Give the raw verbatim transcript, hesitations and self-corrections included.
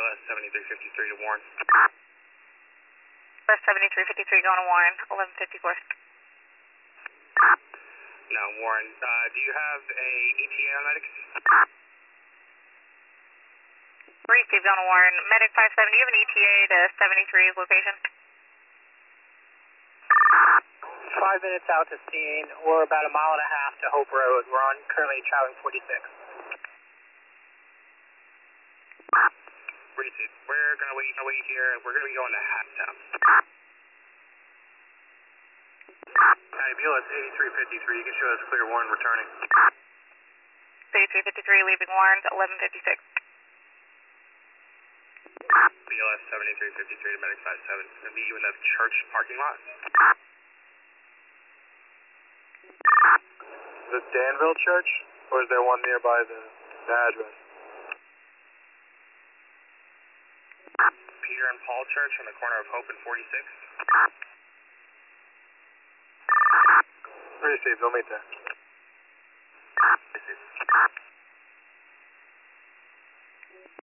S seventy-three fifty-three to Warren. B L S seventy-three fifty-three going to Warren, eleven fifty-four. No, Warren. Uh, do you have a E T A on medics? Received going to Warren. Medic five seven, do you have an E T A to seventy-three's location? Five minutes out to scene. We're about a mile and a half to Hope Road. We're on currently traveling forty-six. Received. We're gonna wait, gonna wait here. We're gonna be going to Hatstown. County B L S eighty-three fifty-three. You can show us clear Warren returning. eighty-three fifty-three leaving Warren, eleven fifty-six. B L S seventy-three fifty-three to Medic five seven. Gonna meet you in the church parking lot. Is this Danville Church, or is there one nearby the, the address? Peter and Paul Church on the corner of Hope and forty-six. Received, we'll meet there. Received.